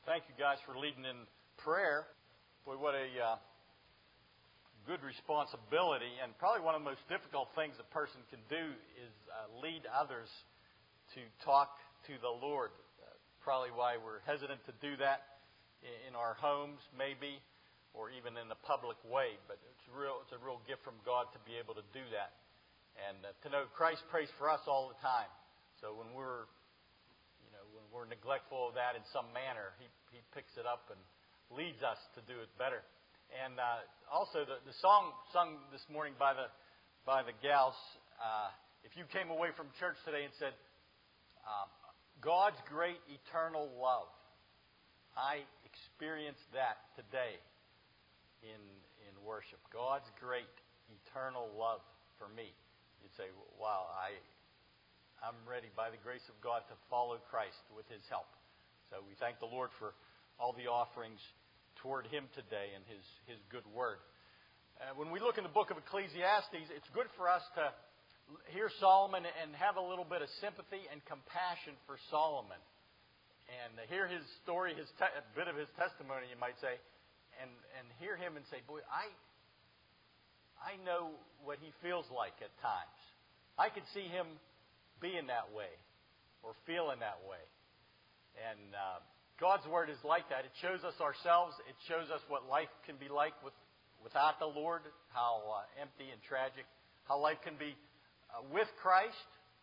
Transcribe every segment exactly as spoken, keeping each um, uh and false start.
Thank you guys for leading in prayer. Boy, what a uh, good responsibility, and probably one of the most difficult things a person can do is uh, lead others to talk to the Lord. Uh, probably why we're hesitant to do that in, in our homes, maybe, or even in a public way. But it's real. It's a real gift from God to be able to do that, and uh, to know Christ prays for us all the time. So when we're You know, when we're neglectful of that in some manner, he, he picks it up and leads us to do it better. And uh, also, the, the song sung this morning by the by the gals. Uh, if you came away from church today and said, uh, "God's great eternal love," I experienced that today in in worship. God's great eternal love for me. You'd say, "Wow, I." I'm ready, by the grace of God, to follow Christ with His help. So we thank the Lord for all the offerings toward Him today and His, His good word. Uh, when we look in the book of Ecclesiastes, it's good for us to hear Solomon and have a little bit of sympathy and compassion for Solomon. And hear his story, his te- a bit of his testimony, you might say, and, and hear him and say, boy, I, I know what he feels like at times. I could see him being that way or feeling that way. And uh, God's Word is like that. It shows us ourselves. It shows us what life can be like with, without the Lord, how uh, empty and tragic, how life can be uh, with Christ,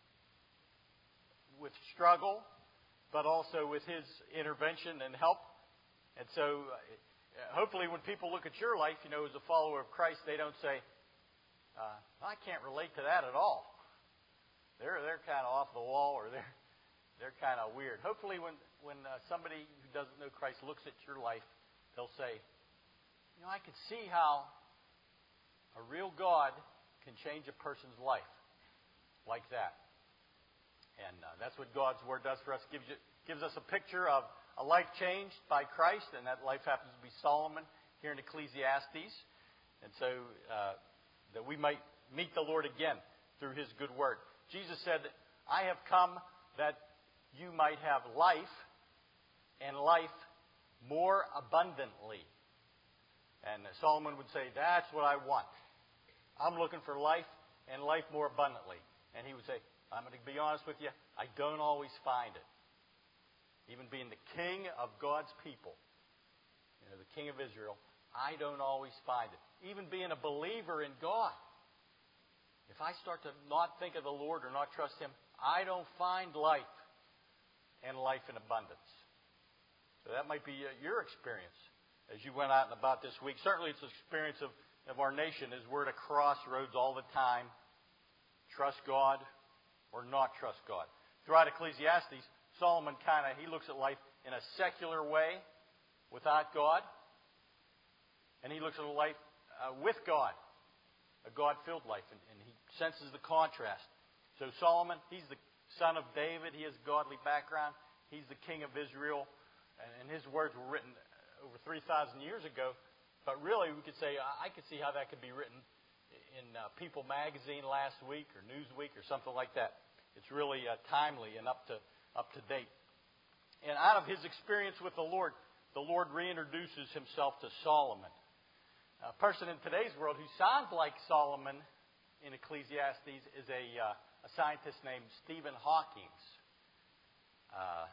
with struggle, but also with His intervention and help. And so uh, hopefully when people look at your life, you know, as a follower of Christ, they don't say, uh, I can't relate to that at all. They're they're kind of off the wall, or they're they're kind of weird. Hopefully, when when uh, somebody who doesn't know Christ looks at your life, they'll say, "You know, I can see how a real God can change a person's life like that." And uh, that's what God's Word does for us. Gives you, gives us a picture of a life changed by Christ, and that life happens to be Solomon here in Ecclesiastes, and so uh, that we might meet the Lord again through His good Word. Jesus said, I have come that you might have life, and life more abundantly. And Solomon would say, that's what I want. I'm looking for life, and life more abundantly. And he would say, I'm going to be honest with you, I don't always find it. Even being the king of God's people, you know, the king of Israel, I don't always find it. Even being a believer in God, if I start to not think of the Lord or not trust Him, I don't find life and life in abundance. So that might be your experience as you went out and about this week. Certainly it's the experience of, of our nation as we're at a crossroads all the time. Trust God or not trust God. Throughout Ecclesiastes, Solomon kind of, he looks at life in a secular way without God. And he looks at life uh, with God. A God-filled life, and, and he senses the contrast. So Solomon, he's the son of David. He has a godly background. He's the king of Israel, and, and his words were written over three thousand years ago. But really, we could say, I could see how that could be written in uh, People magazine last week or Newsweek or something like that. It's really uh, timely and up to up to date. And out of his experience with the Lord, the Lord reintroduces Himself to Solomon. A person in today's world who sounds like Solomon in Ecclesiastes is a, uh, a scientist named Stephen Hawking. Uh,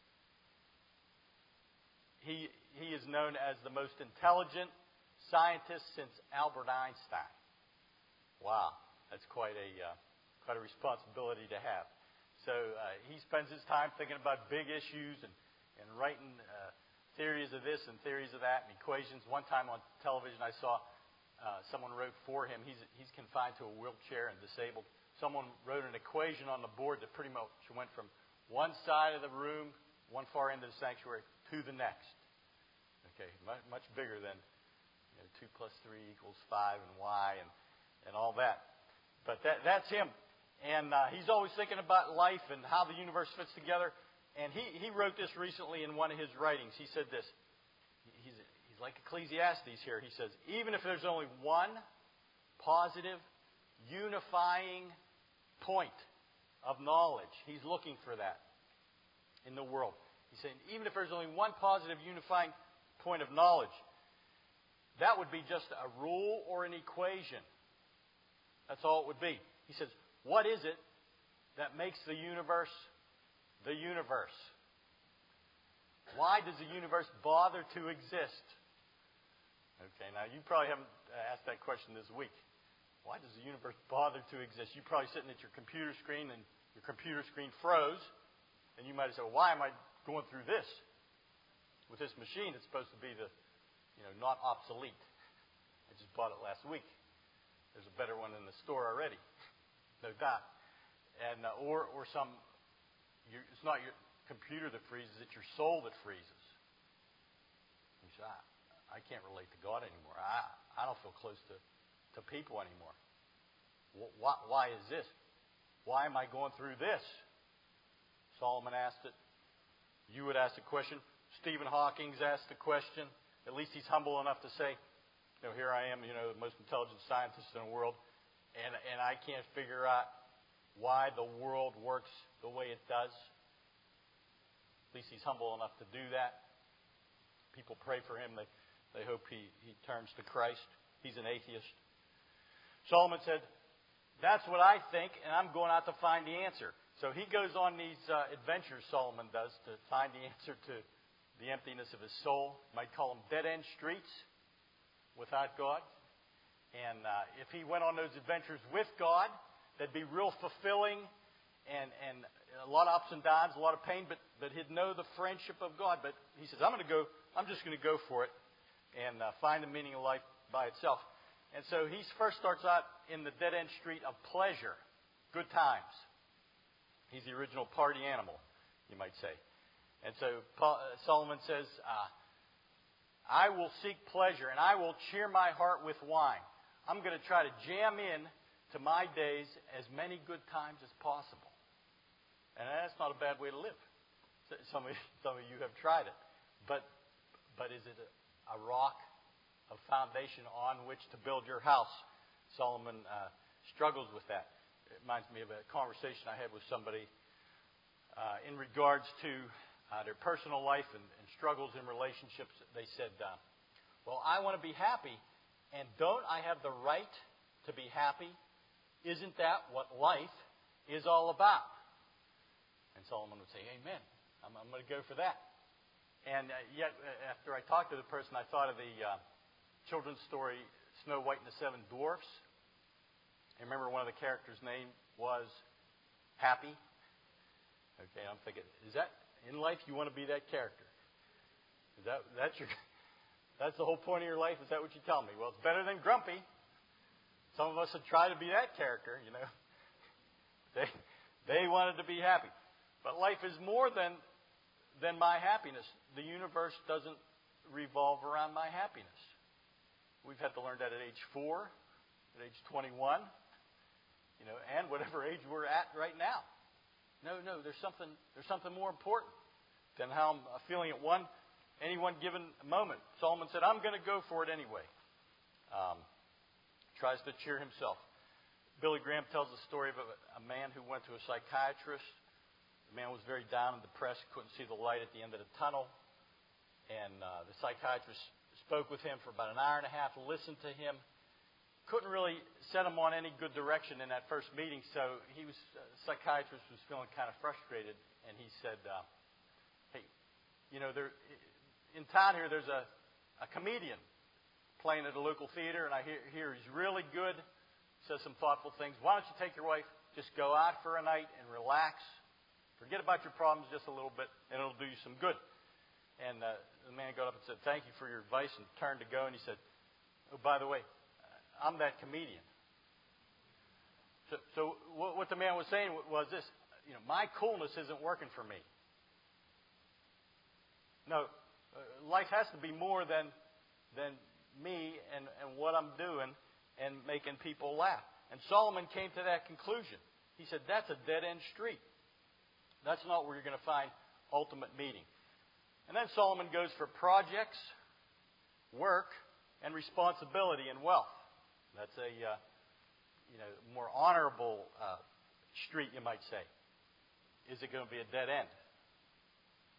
he, he is known as the most intelligent scientist since Albert Einstein. Wow, that's quite a, uh, quite a responsibility to have. So uh, he spends his time thinking about big issues and, and writing Uh, theories of this and theories of that and equations. One time on television I saw uh, someone wrote for him. He's, he's confined to a wheelchair and disabled. Someone wrote an equation on the board that pretty much went from one side of the room, one far end of the sanctuary, to the next. Okay, much, much bigger than you know, two plus three equals five and y and, and all that. But that, that's him. And uh, he's always thinking about life and how the universe fits together. And he, he wrote this recently in one of his writings. He said this. He's, he's like Ecclesiastes here. He says, even if there's only one positive, unifying point of knowledge, he's looking for that in the world. He's saying, even if there's only one positive unifying point of knowledge, that would be just a rule or an equation. That's all it would be. He says, what is it that makes the universe the universe? Why does the universe bother to exist? Okay, now you probably haven't asked that question this week. Why does the universe bother to exist? You're probably sitting at your computer screen and your computer screen froze, and you might have said, well, why am I going through this? With this machine, it's supposed to be the, you know, not obsolete. I just bought it last week. There's a better one in the store already, no doubt. And uh, or or some, you, it's not your computer that freezes; it's your soul that freezes. You say, I, I can't relate to God anymore. I I don't feel close to, to people anymore. Why, why is this? Why am I going through this? Solomon asked it. You would ask the question. Stephen Hawking's asked the question. At least he's humble enough to say, you know, here I am, you know, the most intelligent scientist in the world, and and I can't figure out why the world works the way it does. At least he's humble enough to do that. People pray for him. They, they hope he, he turns to Christ. He's an atheist. Solomon said, that's what I think, and I'm going out to find the answer. So he goes on these uh, adventures, Solomon does, to find the answer to the emptiness of his soul. You might call them dead-end streets without God. And uh, if he went on those adventures with God, they'd be real fulfilling and, and a lot of ups and downs, a lot of pain, but, but he'd know the friendship of God. But he says, I'm going to go, I'm just going to go for it and uh, find the meaning of life by itself. And so he first starts out in the dead-end street of pleasure, good times. He's the original party animal, you might say. And so Paul, uh, Solomon says, uh, I will seek pleasure and I will cheer my heart with wine. I'm going to try to jam in to my days as many good times as possible. And that's not a bad way to live. Some of, some of you have tried it. But, but is it a, a rock, a foundation on which to build your house? Solomon uh, struggles with that. It reminds me of a conversation I had with somebody uh, in regards to uh, their personal life and, and struggles in relationships. They said, uh, well, I want to be happy, and don't I have the right to be happy? Isn't that what life is all about? And Solomon would say, amen. I'm, I'm going to go for that. And uh, yet, uh, after I talked to the person, I thought of the uh, children's story, Snow White and the Seven Dwarfs. I remember one of the characters' name was Happy. Okay, I'm thinking, is that in life you want to be that character? Is that that's your that's the whole point of your life? Is that what you tell me? Well, it's better than Grumpy. Some of us would try to be that character, you know. They they wanted to be happy. But life is more than than my happiness. The universe doesn't revolve around my happiness. We've had to learn that at age four, at age twenty-one. You know, and whatever age we're at right now. No, no, there's something there's something more important than how I'm feeling at one any one given moment. Solomon said, I'm going to go for it anyway. Um, tries to cheer himself. Billy Graham tells the story of a, a man who went to a psychiatrist. The man was very down and depressed, couldn't see the light at the end of the tunnel. And uh, the psychiatrist spoke with him for about an hour and a half, listened to him. Couldn't really set him on any good direction in that first meeting, so he was, uh, the psychiatrist was feeling kind of frustrated, and he said, uh, hey, you know, there, in town here there's a, a comedian playing at a local theater, and I hear, hear he's really good, says some thoughtful things. Why don't you take your wife, just go out for a night and relax, forget about your problems just a little bit, and it'll do you some good. And uh, the man got up and said, thank you for your advice, and turned to go, and he said, oh, by the way, I'm that comedian. So, so what, what the man was saying was this, you know, my coolness isn't working for me. No, uh, life has to be more than than me and, and what I'm doing and making people laugh. And Solomon came to that conclusion. He said, that's a dead-end street. That's not where you're going to find ultimate meaning. And then Solomon goes for projects, work, and responsibility and wealth. That's a, uh, you know, more honorable uh, street, you might say. Is it going to be a dead end?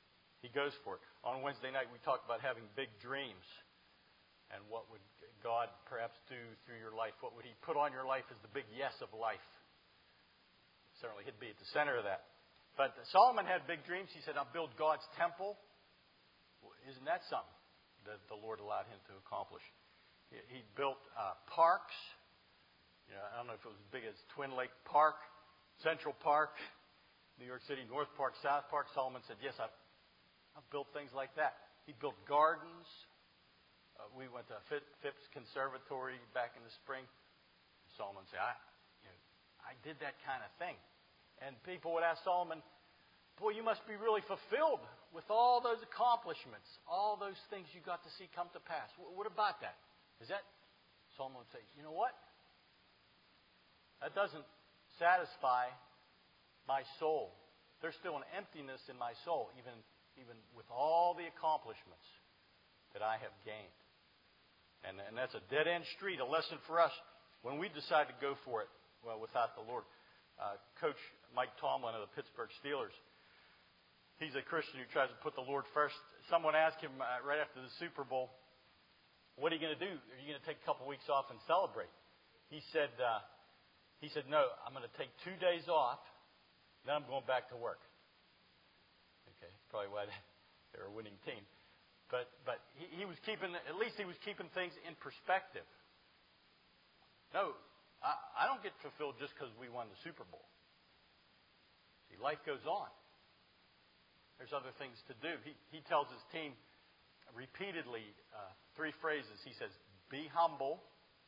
he goes for it. On Wednesday night, we talked about having big dreams. And what would God perhaps do through your life? What would He put on your life as the big yes of life? Certainly, He'd be at the center of that. But Solomon had big dreams. He said, I'll build God's temple. Well, isn't that something that the Lord allowed him to accomplish? He, he built uh, parks. You know, I don't know if it was as big as Twin Lake Park, Central Park, New York City, North Park, South Park. Solomon said, yes, I've, I've built things like that. He built gardens. Uh, we went to Phipps Conservatory back in the spring. Solomon said, I, you know, I did that kind of thing. And people would ask Solomon, boy, you must be really fulfilled with all those accomplishments, all those things you got to see come to pass. What about that? Is that? Solomon would say, you know what? That doesn't satisfy my soul. There's still an emptiness in my soul, even, even with all the accomplishments that I have gained. And, and that's a dead-end street, a lesson for us when we decide to go for it, well, without the Lord. Uh, Coach Mike Tomlin of the Pittsburgh Steelers, he's a Christian who tries to put the Lord first. Someone asked him uh, right after the Super Bowl, what are you going to do? Are you going to take a couple weeks off and celebrate? He said, uh, he said, no, I'm going to take two days off, then I'm going back to work. Okay, probably why they're a winning team. But but he, he was keeping, at least he was keeping things in perspective. No, I, I don't get fulfilled just because we won the Super Bowl. See, life goes on. There's other things to do. He, he tells his team repeatedly uh, three phrases. He says, be humble,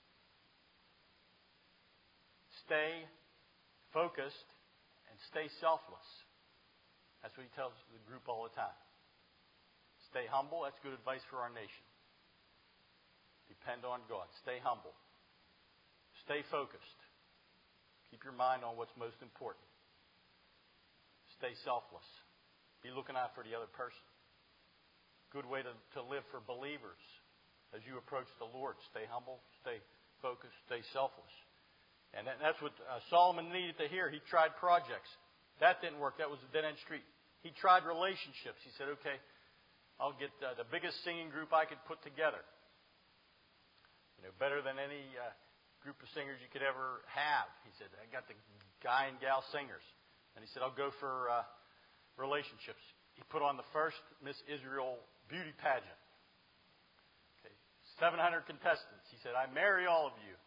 stay focused, and stay selfless. That's what he tells the group all the time. Stay humble. That's good advice for our nation. Depend on God. Stay humble. Stay focused. Keep your mind on what's most important. Stay selfless. Be looking out for the other person. Good way to, to live for believers as you approach the Lord. Stay humble. Stay focused. Stay selfless. And that, that's what uh, Solomon needed to hear. He tried projects. That didn't work. That was a dead-end street. He tried relationships. He said, okay, I'll get uh, the biggest singing group I could put together. You know, better than any uh, group of singers you could ever have. He said, I got the guy and gal singers. And he said, I'll go for uh, relationships. He put on the first Miss Israel beauty pageant. Okay, seven hundred contestants. He said, I marry all of you.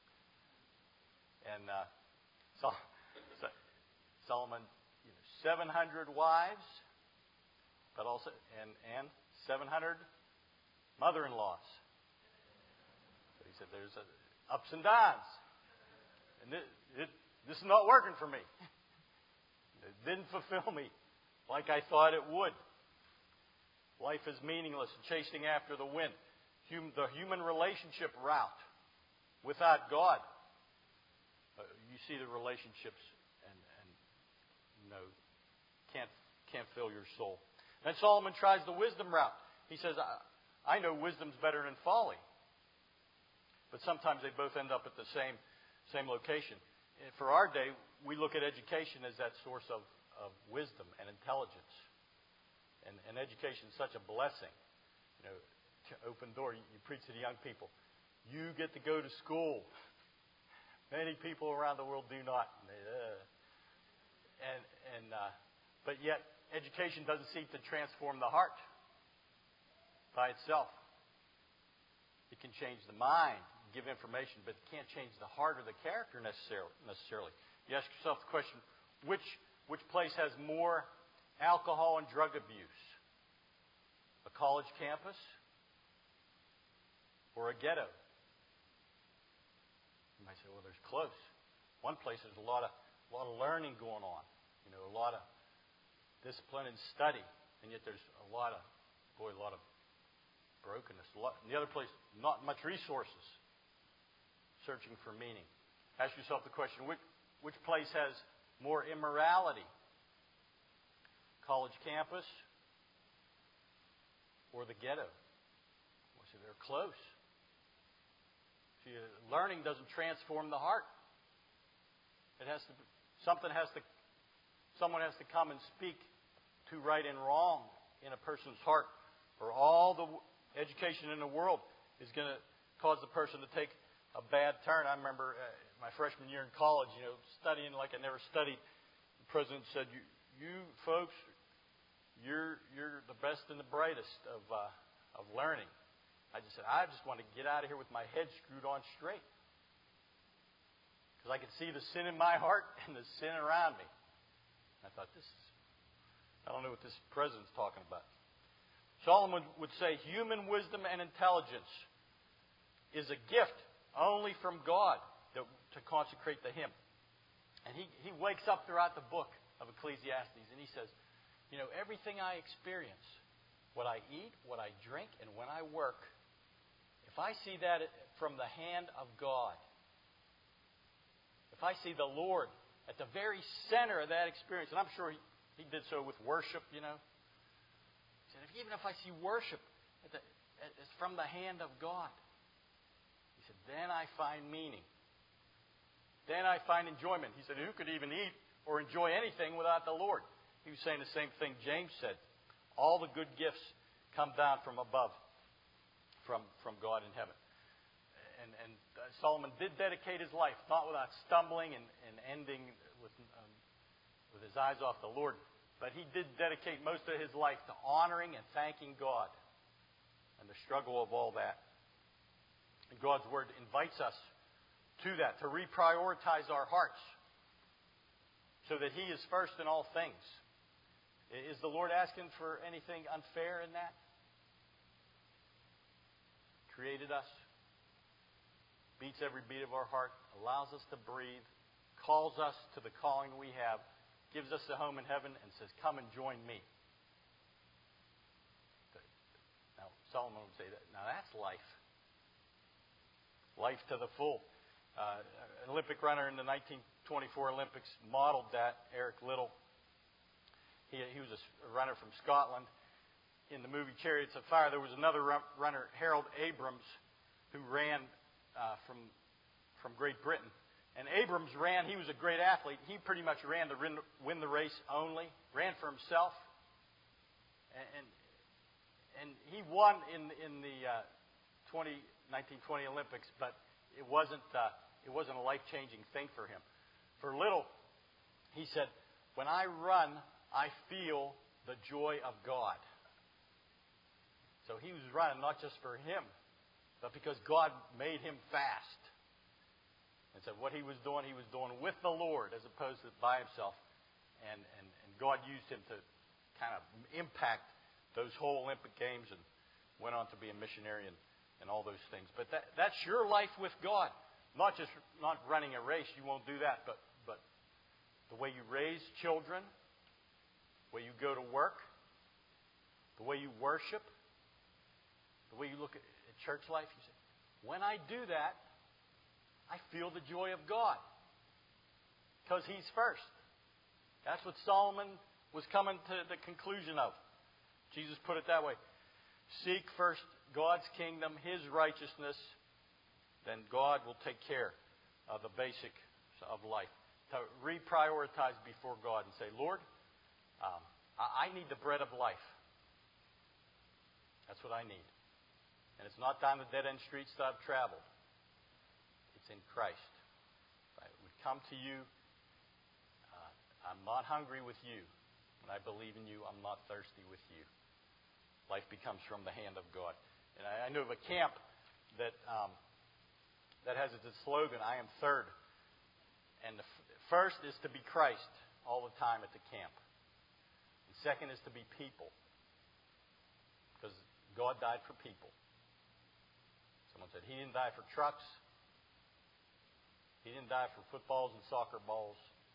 And uh, so, so Solomon, you know, seven hundred wives. But also, and, and seven hundred mother-in-laws. So he said, there's a, ups and downs. And it, it, this is not working for me. It didn't fulfill me like I thought it would. Life is meaningless, chasing after the wind. Hum, the human relationship route without God. Uh, you see the relationships and, and you know, can't, can't fill your soul. Then Solomon tries the wisdom route. He says, I, I know wisdom's better than folly. But sometimes they both end up at the same, same location. And for our day, we look at education as that source of, of wisdom and intelligence. And, and education is such a blessing. You know, open door, you, you preach to the young people. You get to go to school. Many people around the world do not. Uh, and, and, uh, but yet, education doesn't seem to transform the heart by itself. It can change the mind, give information, but it can't change the heart or the character necessarily. You ask yourself the question, which, which place has more alcohol and drug abuse? A college campus or a ghetto? You might say, well, there's close. One place there's a lot of, a lot of learning going on. You know, a lot of discipline and study, and yet there's a lot of, boy, a lot of brokenness. A lot, in the other place, not much resources. Searching for meaning. Ask yourself the question, which, which place has more immorality? College campus or the ghetto? Well, see, they're close. See, learning doesn't transform the heart. It has to, something has to, someone has to come and speak to right and wrong in a person's heart, or all the education in the world is going to cause the person to take a bad turn. I remember uh, my freshman year in college, you know, studying like I never studied. The president said, "You, you folks, you're you're the best and the brightest of uh, of learning." I just said, "I just want to get out of here with my head screwed on straight, because I could see the sin in my heart and the sin around me." I thought, this is, I don't know what this president's talking about. Solomon would say, human wisdom and intelligence is a gift only from God to, to consecrate to Him. And he, he wakes up throughout the book of Ecclesiastes and he says, you know, everything I experience, what I eat, what I drink, and when I work, if I see that from the hand of God, if I see the Lord at the very center of that experience, and I'm sure he, he did so with worship, you know, he said, even if I see worship at the, at, it's from the hand of God, he said, then I find meaning. Then I find enjoyment. He said, who could even eat or enjoy anything without the Lord? He was saying the same thing James said. All the good gifts come down from above, from, from God in heaven. And, and uh, Solomon did dedicate his life, not without stumbling and, and ending with, um, with his eyes off the Lord, but he did dedicate most of his life to honoring and thanking God and the struggle of all that. And God's Word invites us to that, to reprioritize our hearts so that He is first in all things. Is the Lord asking for anything unfair in that? Created us, beats every beat of our heart, allows us to breathe, calls us to the calling we have, gives us a home in heaven, and says, come and join me. Now, Solomon would say that. Now, that's life. Life to the full. Uh, an Olympic runner in the nineteen twenty-four Olympics modeled that, Eric Liddell. He, he was a runner from Scotland. In the movie Chariots of Fire, there was another runner, Harold Abrams, who ran uh, from from Great Britain. And Abrams ran, he was a great athlete. He pretty much ran to win the race only, ran for himself. And and, and he won in in the uh, nineteen twenty Olympics, but it wasn't uh, it wasn't a life-changing thing for him. For Liddell, he said, when I run, I feel the joy of God. So he was running not just for him, but because God made him fast. And so what he was doing, he was doing with the Lord as opposed to by himself. And, and, and God used him to kind of impact those whole Olympic Games and went on to be a missionary and, and all those things. But that, that's your life with God. Not just not running a race, you won't do that, but, but the way you raise children, the way you go to work, the way you worship, the way you look at, at church life. You say, when I do that, I feel the joy of God. Because He's first. That's what Solomon was coming to the conclusion of. Jesus put it that way. Seek first God's kingdom, His righteousness, then God will take care of the basics of life. To reprioritize before God and say, Lord, um, I need the bread of life. That's what I need. And it's not down the dead-end streets that I've traveled. It's in Christ. I would come to you. Uh, I'm not hungry with you. When I believe in you, I'm not thirsty with you. Life becomes from the hand of God. And I, I know of a camp that um, that has as its slogan, I am third. And the f- first is to be Christ all the time at the camp. And second is to be people. Because God died for people. Someone said, He didn't die for trucks. He didn't die for footballs and soccer balls.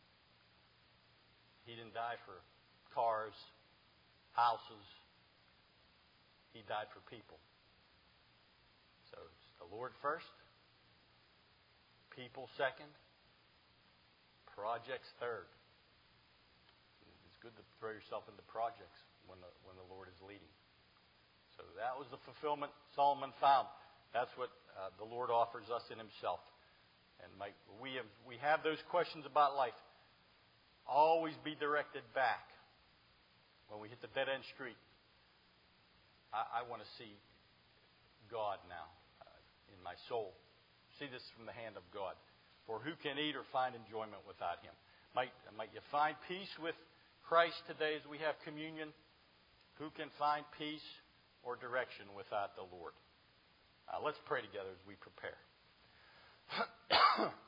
He didn't die for cars, houses. He died for people. So it's the Lord first, people second, projects third. It's good to throw yourself into projects when the, when the Lord is leading. So that was the fulfillment Solomon found. That's what uh, the Lord offers us in Himself. And my, we have we have those questions about life. Always be directed back when we hit the dead-end street. I, I want to see God now uh, in my soul. See this from the hand of God. For who can eat or find enjoyment without Him? Might, might you find peace with Christ today as we have communion? Who can find peace or direction without the Lord? Uh, let's pray together as we prepare.